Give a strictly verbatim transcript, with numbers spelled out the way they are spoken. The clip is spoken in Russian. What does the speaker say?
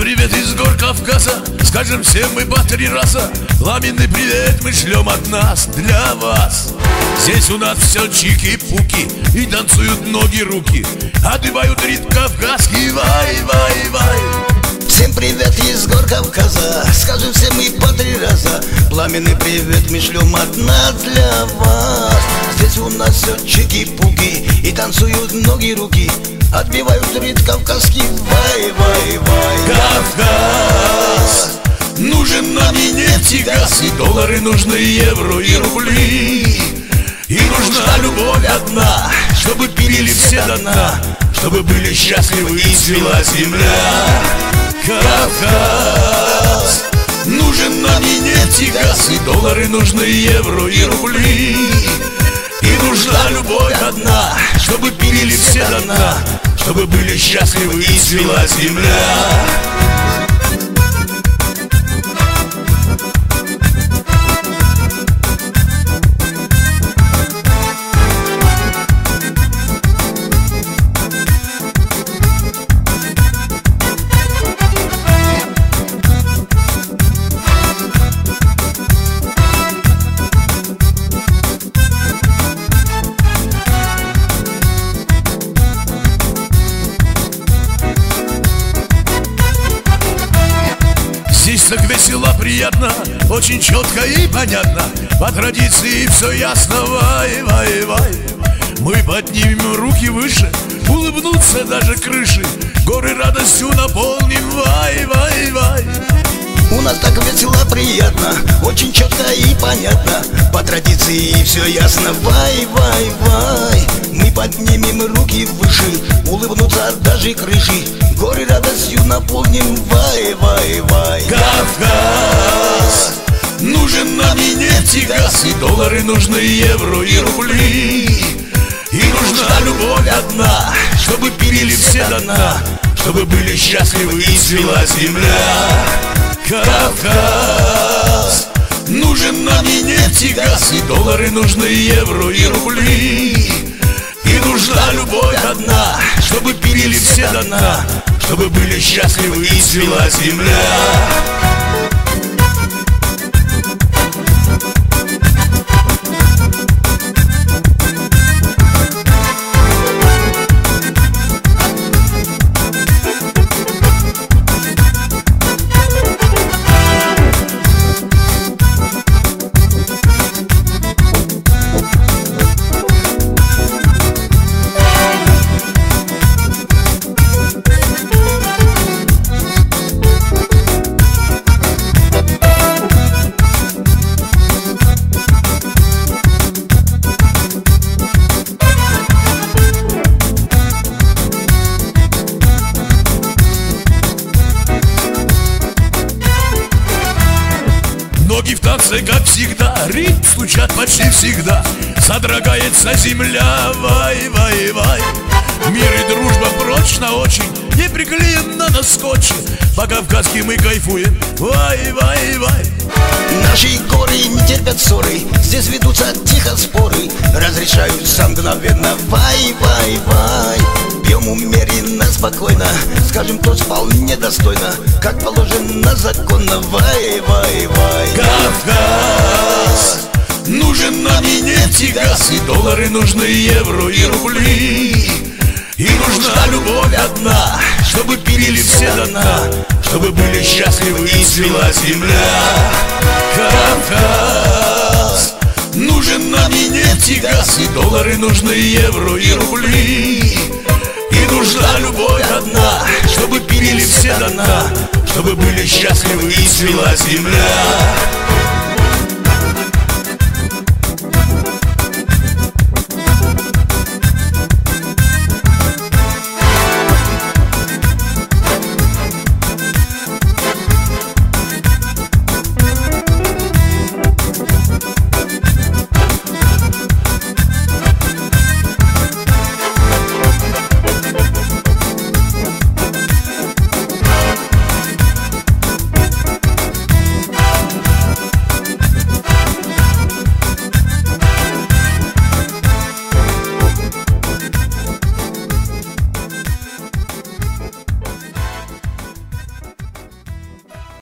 привет из гор Кавказа, скажем всем мы по три раза. Пламенный привет мы шлем от нас для вас. Здесь у нас все чики-пуки, и танцуют ноги, руки, отбивают ритм кавказский. Вай, вай, вай. Всем привет из гор Кавказа, скажем все мы по три раза. Пламенный привет мы шлем от нас для вас. Здесь у нас все чики-пуки, и танцуют ноги, руки, отбивают ритм кавказский. Вай, вай, вай. Кавказ, нужен нам и нефть, и газ, и доллары нужны, и евро, и рубли. И нужна любовь одна, чтобы пили все до дна, чтобы были счастливы и цвела земля. Кавказ, нужен нам и нефть, и газ, и доллары нужны, и евро, и рубли. И нужна любовь одна, чтобы пили все до дна, чтобы были счастливы и цвела земля. Здесь так весело, приятно, очень четко и понятно. По традиции все ясно, вай, вай, вай. Мы поднимем руки выше, улыбнутся даже крыши, горы радостью наполним, вай, вай, вай. У нас так весело, приятно, очень четко и понятно. По традиции все ясно, вай, вай, вай. Мы поднимем руки выше, улыбнутся даже крыши, горы радостью наполним, вай, вай, вай. Кавказ, нужен нам и нефть, и газ, и доллары нужны, и евро, и рубли. И нужна любовь одна, чтобы пили все до дна, чтобы были счастливы и цвела земля. Кавказ, нужен нам и нефть, и газ, и доллары нужны, и евро, и рубли. И нужна любовь одна, чтобы пили все до дна, чтобы были счастливы и цвела земля. Ноги в танце, как всегда, ритм стучат почти всегда. Содрогается земля, вай, вай, вай. Мир и дружба прочно очень, не приклеена на скотче. По-кавказски мы кайфуем, вай, вай, вай. Наши горы не терпят ссоры, здесь ведутся тихо споры, разрешаются мгновенно, вай, вай, вай. Пьем умеренно, спокойно, скажем, кто спал недостойно, как положено законно, вай, вай, вай. Кавказ, нужен нам и нефть, и газ, и доллары нужны, и евро, и рубли. И нужна любовь одна, чтобы пили все до дна, чтобы были счастливы и цвела земля. Кавказ, нужен нам и нефть, и газ, и доллары нужны, и евро, и рубли. И нужна любовь одна, чтобы пили все до дна, чтобы были счастливы и цвела земля.